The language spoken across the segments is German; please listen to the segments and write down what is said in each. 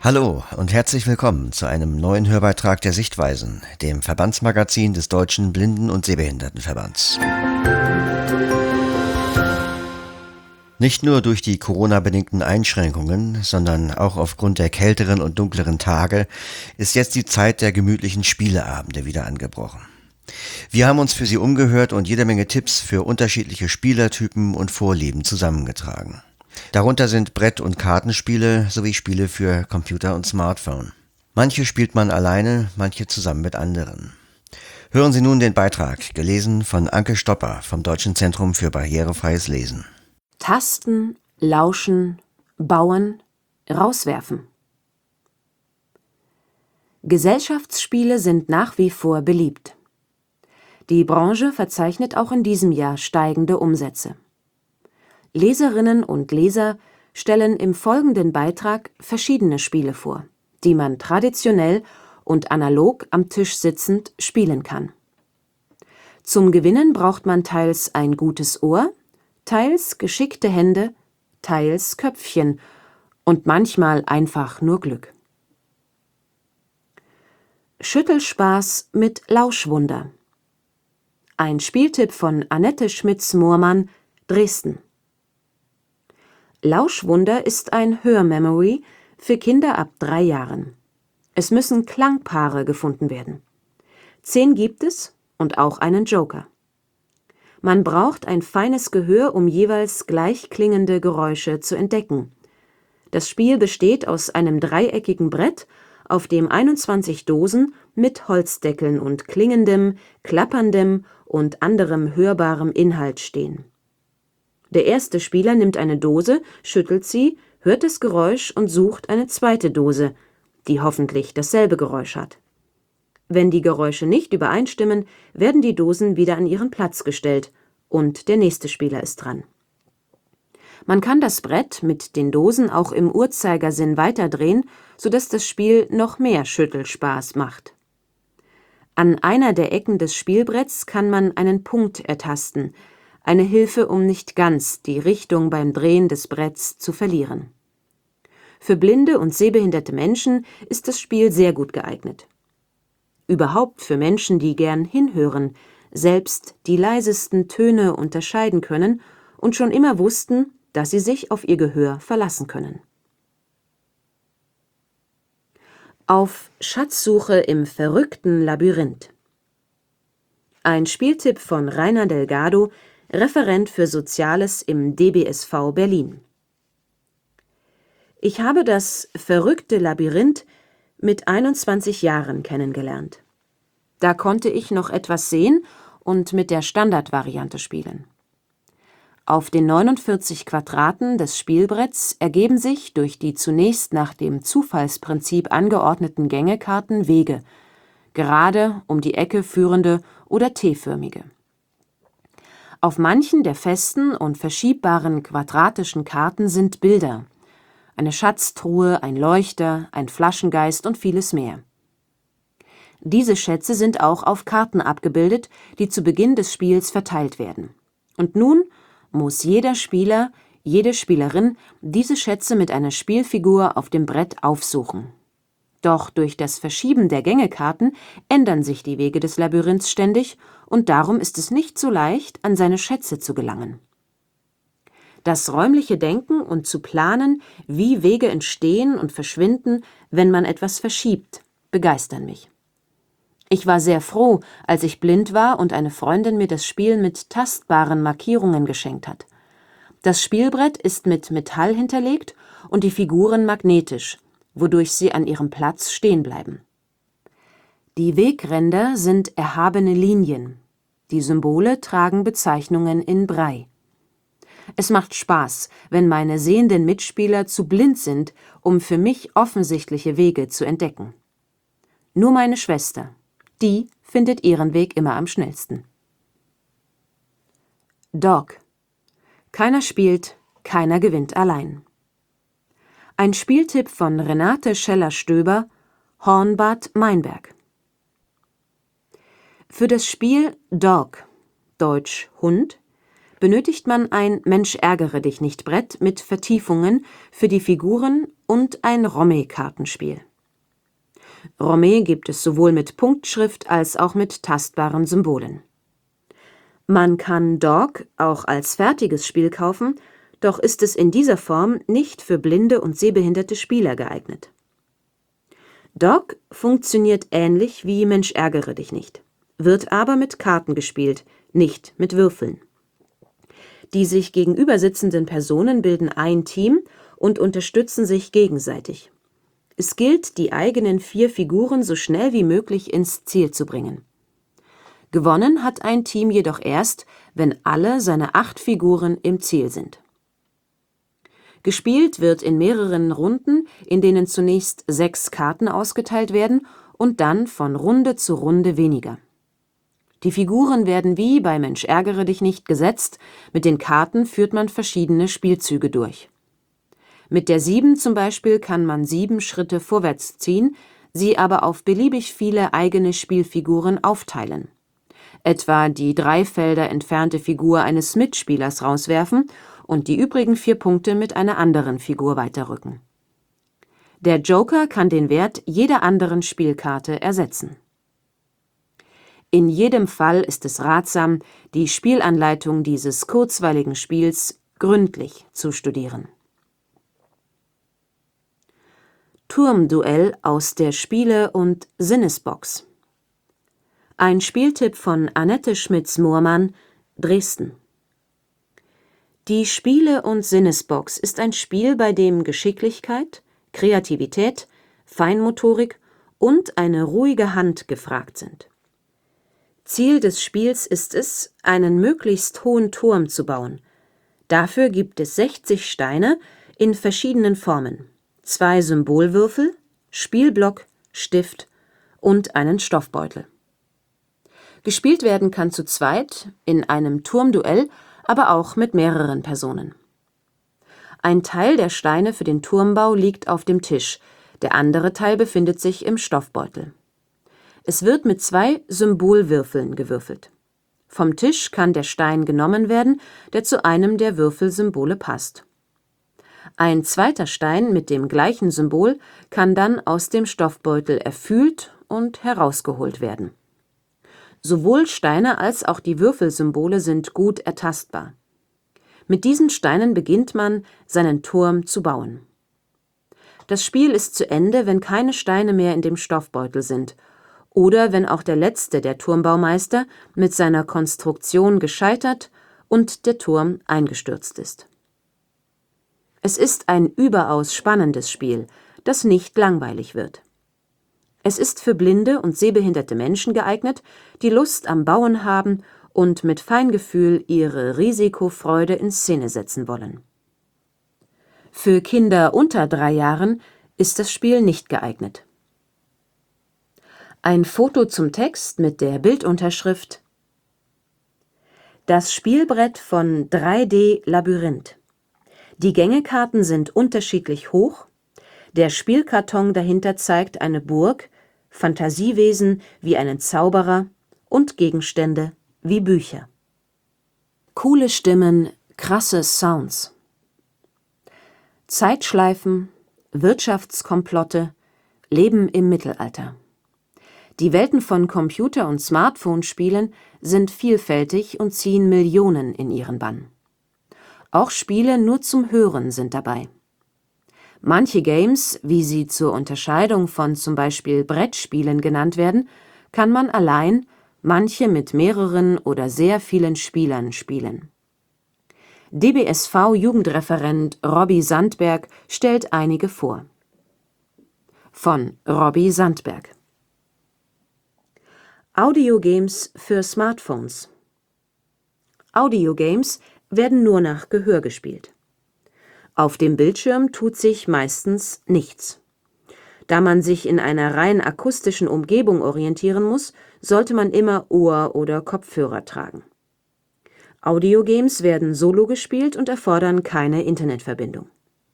Hallo und herzlich willkommen zu einem neuen Hörbeitrag der Sichtweisen, dem Verbandsmagazin des Deutschen Blinden- und Sehbehindertenverbands. Nicht nur durch die Corona-bedingten Einschränkungen, sondern auch aufgrund der kälteren und dunkleren Tage ist jetzt die Zeit der gemütlichen Spieleabende wieder angebrochen. Wir haben uns für Sie umgehört und jede Menge Tipps für unterschiedliche Spielertypen und Vorlieben zusammengetragen. Darunter sind Brett- und Kartenspiele sowie Spiele für Computer und Smartphone. Manche spielt man alleine, manche zusammen mit anderen. Hören Sie nun den Beitrag, gelesen von Anke Stopper vom Deutschen Zentrum für barrierefreies Lesen. Tasten, lauschen, bauen, rauswerfen. Gesellschaftsspiele sind nach wie vor beliebt. Die Branche verzeichnet auch in diesem Jahr steigende Umsätze. Leserinnen und Leser stellen im folgenden Beitrag verschiedene Spiele vor, die man traditionell und analog am Tisch sitzend spielen kann. Zum Gewinnen braucht man teils ein gutes Ohr, teils geschickte Hände, teils Köpfchen und manchmal einfach nur Glück. Schüttelspaß mit Lauschwunder. Ein Spieltipp von Annette Schmitz-Mohrmann, Dresden. Lauschwunder ist ein Hörmemory für Kinder ab 3 Jahren. Es müssen Klangpaare gefunden werden. 10 gibt es und auch einen Joker. Man braucht ein feines Gehör, um jeweils gleich klingende Geräusche zu entdecken. Das Spiel besteht aus einem dreieckigen Brett, auf dem 21 Dosen mit Holzdeckeln und klingendem, klapperndem und anderem hörbarem Inhalt stehen. Der erste Spieler nimmt eine Dose, schüttelt sie, hört das Geräusch und sucht eine zweite Dose, die hoffentlich dasselbe Geräusch hat. Wenn die Geräusche nicht übereinstimmen, werden die Dosen wieder an ihren Platz gestellt und der nächste Spieler ist dran. Man kann das Brett mit den Dosen auch im Uhrzeigersinn weiterdrehen, sodass das Spiel noch mehr Schüttelspaß macht. An einer der Ecken des Spielbretts kann man einen Punkt ertasten, eine Hilfe, um nicht ganz die Richtung beim Drehen des Bretts zu verlieren. Für blinde und sehbehinderte Menschen ist das Spiel sehr gut geeignet. Überhaupt für Menschen, die gern hinhören, selbst die leisesten Töne unterscheiden können und schon immer wussten, dass sie sich auf ihr Gehör verlassen können. Auf Schatzsuche im verrückten Labyrinth. Ein Spieltipp von Rainer Delgado, Referent für Soziales im DBSV Berlin. Ich habe das verrückte Labyrinth mit 21 Jahren kennengelernt. Da konnte ich noch etwas sehen und mit der Standardvariante spielen. Auf den 49 Quadraten des Spielbretts ergeben sich durch die zunächst nach dem Zufallsprinzip angeordneten Gängekarten Wege, gerade, um die Ecke führende oder T-förmige. Auf manchen der festen und verschiebbaren quadratischen Karten sind Bilder, eine Schatztruhe, ein Leuchter, ein Flaschengeist und vieles mehr. Diese Schätze sind auch auf Karten abgebildet, die zu Beginn des Spiels verteilt werden. Und nun muss jeder Spieler, jede Spielerin diese Schätze mit einer Spielfigur auf dem Brett aufsuchen. Doch durch das Verschieben der Gängekarten ändern sich die Wege des Labyrinths ständig und darum ist es nicht so leicht, an seine Schätze zu gelangen. Das räumliche Denken und zu planen, wie Wege entstehen und verschwinden, wenn man etwas verschiebt, begeistern mich. Ich war sehr froh, als ich blind war und eine Freundin mir das Spiel mit tastbaren Markierungen geschenkt hat. Das Spielbrett ist mit Metall hinterlegt und die Figuren magnetisch, wodurch sie an ihrem Platz stehen bleiben. Die Wegränder sind erhabene Linien. Die Symbole tragen Bezeichnungen in Brei. Es macht Spaß, wenn meine sehenden Mitspieler zu blind sind, um für mich offensichtliche Wege zu entdecken. Nur meine Schwester, die findet ihren Weg immer am schnellsten. Dog. Keiner spielt, keiner gewinnt allein. Ein Spieltipp von Renate Scheller-Stöber, Hornbad Meinberg. Für das Spiel Dog, deutsch Hund, benötigt man ein Mensch-ärgere-dich-nicht-Brett mit Vertiefungen für die Figuren und ein Romme-Kartenspiel. Romme gibt es sowohl mit Punktschrift als auch mit tastbaren Symbolen. Man kann Dog auch als fertiges Spiel kaufen, doch ist es in dieser Form nicht für blinde und sehbehinderte Spieler geeignet. Dog funktioniert ähnlich wie Mensch ärgere dich nicht, wird aber mit Karten gespielt, nicht mit Würfeln. Die sich gegenüber sitzenden Personen bilden ein Team und unterstützen sich gegenseitig. Es gilt, die eigenen 4 Figuren so schnell wie möglich ins Ziel zu bringen. Gewonnen hat ein Team jedoch erst, wenn alle seine 8 Figuren im Ziel sind. Gespielt wird in mehreren Runden, in denen zunächst 6 Karten ausgeteilt werden und dann von Runde zu Runde weniger. Die Figuren werden wie bei Mensch ärgere dich nicht gesetzt, mit den Karten führt man verschiedene Spielzüge durch. Mit der 7 zum Beispiel kann man 7 Schritte vorwärts ziehen, sie aber auf beliebig viele eigene Spielfiguren aufteilen. Etwa die 3 Felder entfernte Figur eines Mitspielers rauswerfen und die übrigen 4 Punkte mit einer anderen Figur weiterrücken. Der Joker kann den Wert jeder anderen Spielkarte ersetzen. In jedem Fall ist es ratsam, die Spielanleitung dieses kurzweiligen Spiels gründlich zu studieren. Turmduell aus der Spiele- und Sinnesbox. Ein Spieltipp von Annette Schmitz-Mohrmann, Dresden. Die Spiele- und Sinnesbox ist ein Spiel, bei dem Geschicklichkeit, Kreativität, Feinmotorik und eine ruhige Hand gefragt sind. Ziel des Spiels ist es, einen möglichst hohen Turm zu bauen. Dafür gibt es 60 Steine in verschiedenen Formen, 2 Symbolwürfel, Spielblock, Stift und einen Stoffbeutel. Gespielt werden kann zu zweit, in einem Turmduell, aber auch mit mehreren Personen. Ein Teil der Steine für den Turmbau liegt auf dem Tisch, der andere Teil befindet sich im Stoffbeutel. Es wird mit 2 Symbolwürfeln gewürfelt. Vom Tisch kann der Stein genommen werden, der zu einem der Würfelsymbole passt. Ein zweiter Stein mit dem gleichen Symbol kann dann aus dem Stoffbeutel erfühlt und herausgeholt werden. Sowohl Steine als auch die Würfelsymbole sind gut ertastbar. Mit diesen Steinen beginnt man, seinen Turm zu bauen. Das Spiel ist zu Ende, wenn keine Steine mehr in dem Stoffbeutel sind oder wenn auch der letzte der Turmbaumeister mit seiner Konstruktion gescheitert und der Turm eingestürzt ist. Es ist ein überaus spannendes Spiel, das nicht langweilig wird. Es ist für blinde und sehbehinderte Menschen geeignet, die Lust am Bauen haben und mit Feingefühl ihre Risikofreude in Szene setzen wollen. Für Kinder unter 3 Jahren ist das Spiel nicht geeignet. Ein Foto zum Text mit der Bildunterschrift: Das Spielbrett von 3D Labyrinth. Die Gängekarten sind unterschiedlich hoch. Der Spielkarton dahinter zeigt eine Burg, Fantasiewesen wie einen Zauberer und Gegenstände wie Bücher. Coole Stimmen, krasse Sounds. Zeitschleifen, Wirtschaftskomplotte, Leben im Mittelalter. Die Welten von Computer- und Smartphone-Spielen sind vielfältig und ziehen Millionen in ihren Bann. Auch Spiele nur zum Hören sind dabei. Manche Games, wie sie zur Unterscheidung von zum Beispiel Brettspielen genannt werden, kann man allein, manche mit mehreren oder sehr vielen Spielern spielen. DBSV-Jugendreferent Robby Sandberg stellt einige vor. Von Robby Sandberg. Audiogames für Smartphones. Audiogames werden nur nach Gehör gespielt. Auf dem Bildschirm tut sich meistens nichts. Da man sich in einer rein akustischen Umgebung orientieren muss, sollte man immer Ohr- oder Kopfhörer tragen. Audiogames werden solo gespielt und erfordern keine Internetverbindung.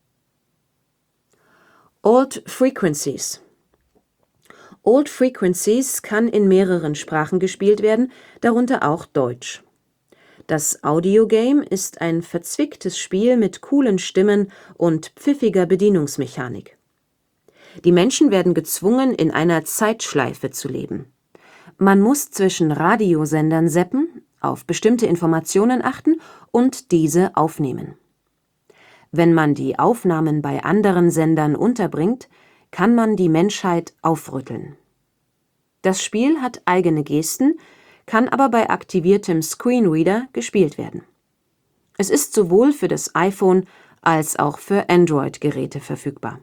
Old Frequencies. Old Frequencies kann in mehreren Sprachen gespielt werden, darunter auch Deutsch. Das Audiogame ist ein verzwicktes Spiel mit coolen Stimmen und pfiffiger Bedienungsmechanik. Die Menschen werden gezwungen, in einer Zeitschleife zu leben. Man muss zwischen Radiosendern zappen, auf bestimmte Informationen achten und diese aufnehmen. Wenn man die Aufnahmen bei anderen Sendern unterbringt, kann man die Menschheit aufrütteln. Das Spiel hat eigene Gesten, kann aber bei aktiviertem Screenreader gespielt werden. Es ist sowohl für das iPhone als auch für Android-Geräte verfügbar.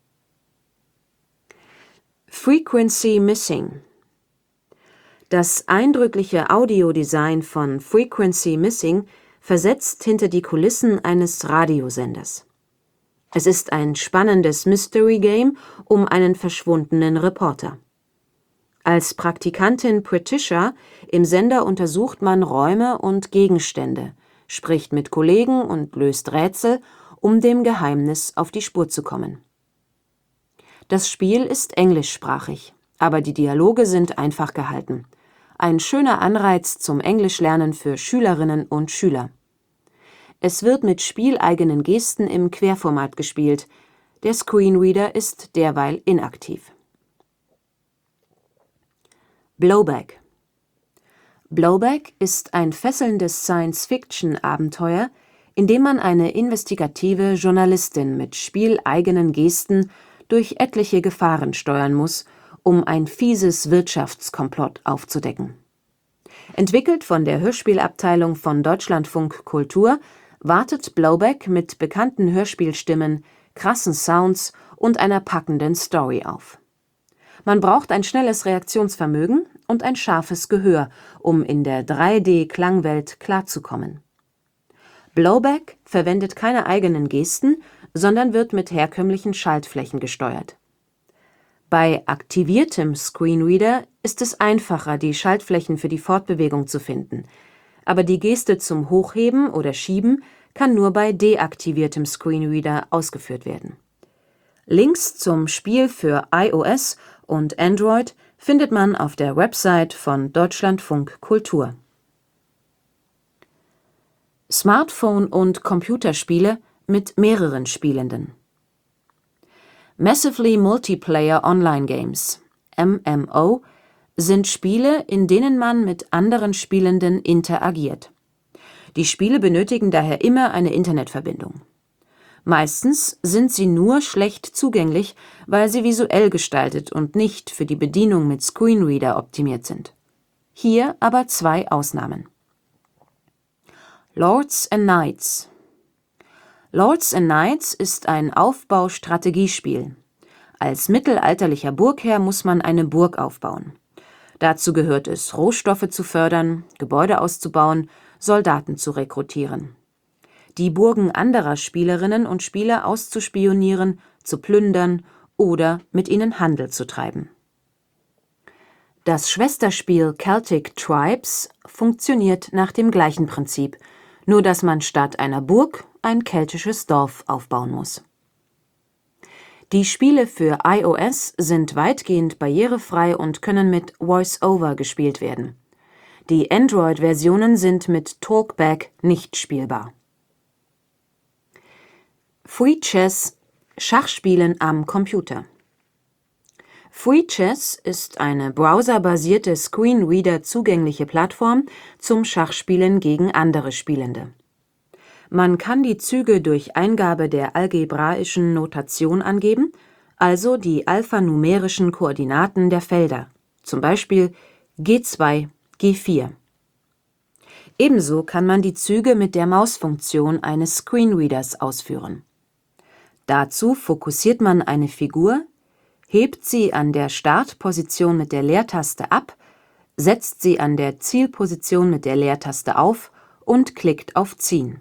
Frequency Missing. Das eindrückliche Audiodesign von Frequency Missing versetzt hinter die Kulissen eines Radiosenders. Es ist ein spannendes Mystery-Game um einen verschwundenen Reporter. Als Praktikantin Patricia im Sender untersucht man Räume und Gegenstände, spricht mit Kollegen und löst Rätsel, um dem Geheimnis auf die Spur zu kommen. Das Spiel ist englischsprachig, aber die Dialoge sind einfach gehalten. Ein schöner Anreiz zum Englischlernen für Schülerinnen und Schüler. Es wird mit spieleigenen Gesten im Querformat gespielt. Der Screenreader ist derweil inaktiv. Blowback. Blowback ist ein fesselndes Science-Fiction-Abenteuer, in dem man eine investigative Journalistin mit spieleigenen Gesten durch etliche Gefahren steuern muss, um ein fieses Wirtschaftskomplott aufzudecken. Entwickelt von der Hörspielabteilung von Deutschlandfunk Kultur, wartet Blowback mit bekannten Hörspielstimmen, krassen Sounds und einer packenden Story auf. Man braucht ein schnelles Reaktionsvermögen und ein scharfes Gehör, um in der 3D-Klangwelt klarzukommen. Blowback verwendet keine eigenen Gesten, sondern wird mit herkömmlichen Schaltflächen gesteuert. Bei aktiviertem Screenreader ist es einfacher, die Schaltflächen für die Fortbewegung zu finden, aber die Geste zum Hochheben oder Schieben kann nur bei deaktiviertem Screenreader ausgeführt werden. Links zum Spiel für iOS und Android findet man auf der Website von Deutschlandfunk Kultur. Smartphone- und Computerspiele mit mehreren Spielenden. Massively Multiplayer Online Games, MMO, sind Spiele, in denen man mit anderen Spielenden interagiert. Die Spiele benötigen daher immer eine Internetverbindung. Meistens sind sie nur schlecht zugänglich, weil sie visuell gestaltet und nicht für die Bedienung mit Screenreader optimiert sind. Hier aber zwei Ausnahmen. Lords and Knights. Lords and Knights ist ein Aufbaustrategiespiel. Als mittelalterlicher Burgherr muss man eine Burg aufbauen. Dazu gehört es, Rohstoffe zu fördern, Gebäude auszubauen, Soldaten zu rekrutieren. Die Burgen anderer Spielerinnen und Spieler auszuspionieren, zu plündern oder mit ihnen Handel zu treiben. Das Schwesterspiel Celtic Tribes funktioniert nach dem gleichen Prinzip, nur dass man statt einer Burg ein keltisches Dorf aufbauen muss. Die Spiele für iOS sind weitgehend barrierefrei und können mit VoiceOver gespielt werden. Die Android-Versionen sind mit Talkback nicht spielbar. Free Chess – Schachspielen am Computer. Free Chess ist eine browserbasierte Screenreader zugängliche Plattform zum Schachspielen gegen andere Spielende. Man kann die Züge durch Eingabe der algebraischen Notation angeben, also die alphanumerischen Koordinaten der Felder, zum Beispiel G2, G4. Ebenso kann man die Züge mit der Mausfunktion eines Screenreaders ausführen. Dazu fokussiert man eine Figur, hebt sie an der Startposition mit der Leertaste ab, setzt sie an der Zielposition mit der Leertaste auf und klickt auf Ziehen.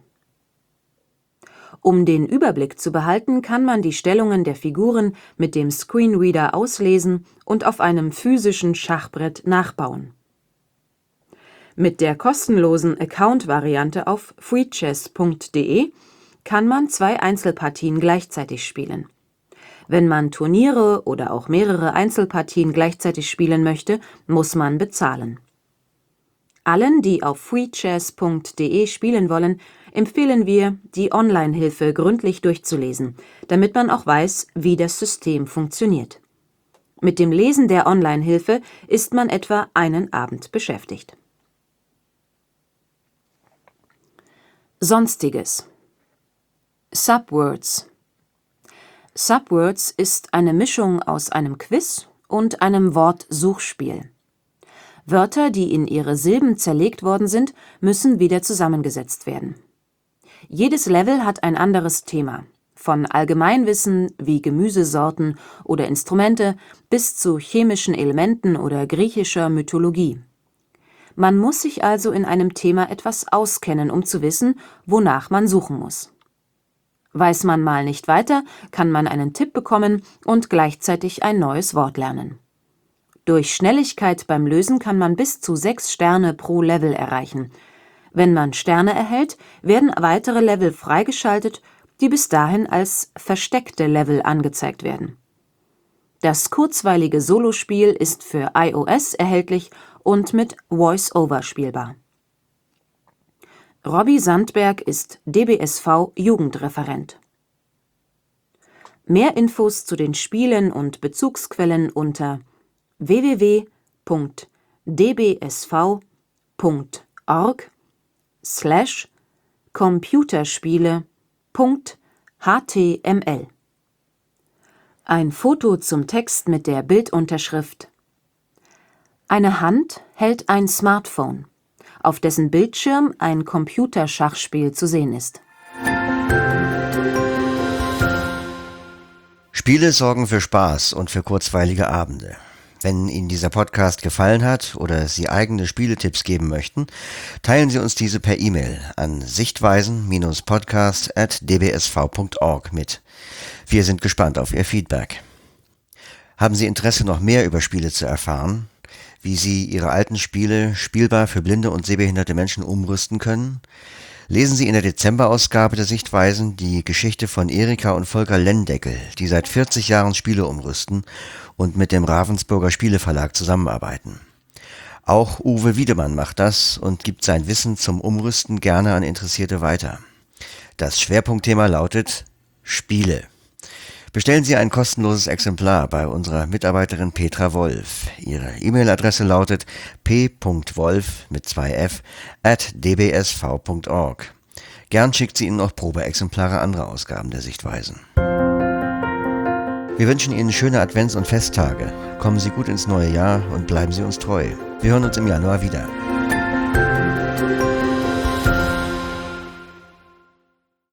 Um den Überblick zu behalten, kann man die Stellungen der Figuren mit dem Screenreader auslesen und auf einem physischen Schachbrett nachbauen. Mit der kostenlosen Account-Variante auf freechess.de kann man 2 Einzelpartien gleichzeitig spielen. Wenn man Turniere oder auch mehrere Einzelpartien gleichzeitig spielen möchte, muss man bezahlen. Allen, die auf freechess.de spielen wollen, empfehlen wir, die Online-Hilfe gründlich durchzulesen, damit man auch weiß, wie das System funktioniert. Mit dem Lesen der Online-Hilfe ist man etwa einen Abend beschäftigt. Sonstiges. Subwords. Subwords ist eine Mischung aus einem Quiz und einem Wortsuchspiel. Wörter, die in ihre Silben zerlegt worden sind, müssen wieder zusammengesetzt werden. Jedes Level hat ein anderes Thema, von Allgemeinwissen wie Gemüsesorten oder Instrumente bis zu chemischen Elementen oder griechischer Mythologie. Man muss sich also in einem Thema etwas auskennen, um zu wissen, wonach man suchen muss. Weiß man mal nicht weiter, kann man einen Tipp bekommen und gleichzeitig ein neues Wort lernen. Durch Schnelligkeit beim Lösen kann man bis zu 6 Sterne pro Level erreichen. Wenn man Sterne erhält, werden weitere Level freigeschaltet, die bis dahin als versteckte Level angezeigt werden. Das kurzweilige Solospiel ist für iOS erhältlich und mit Voice-Over spielbar. Robby Sandberg ist DBSV-Jugendreferent. Mehr Infos zu den Spielen und Bezugsquellen unter www.dbsv.org/computerspiele.html. Ein Foto zum Text mit der Bildunterschrift: Eine Hand hält ein Smartphone, auf dessen Bildschirm ein Computerschachspiel zu sehen ist. Spiele sorgen für Spaß und für kurzweilige Abende. Wenn Ihnen dieser Podcast gefallen hat oder Sie eigene Spieletipps geben möchten, teilen Sie uns diese per E-Mail an sichtweisen-podcast@dbsv.org mit. Wir sind gespannt auf Ihr Feedback. Haben Sie Interesse, noch mehr über Spiele zu erfahren? Wie Sie Ihre alten Spiele spielbar für blinde und sehbehinderte Menschen umrüsten können? Lesen Sie in der Dezemberausgabe der Sichtweisen die Geschichte von Erika und Volker Lendeckel, die seit 40 Jahren Spiele umrüsten und mit dem Ravensburger Spieleverlag zusammenarbeiten. Auch Uwe Wiedemann macht das und gibt sein Wissen zum Umrüsten gerne an Interessierte weiter. Das Schwerpunktthema lautet Spiele. Bestellen Sie ein kostenloses Exemplar bei unserer Mitarbeiterin Petra Wolf. Ihre E-Mail-Adresse lautet p.wolf@dbsv.org. Gern schickt sie Ihnen auch Probeexemplare anderer Ausgaben der Sichtweisen. Wir wünschen Ihnen schöne Advents- und Festtage. Kommen Sie gut ins neue Jahr und bleiben Sie uns treu. Wir hören uns im Januar wieder.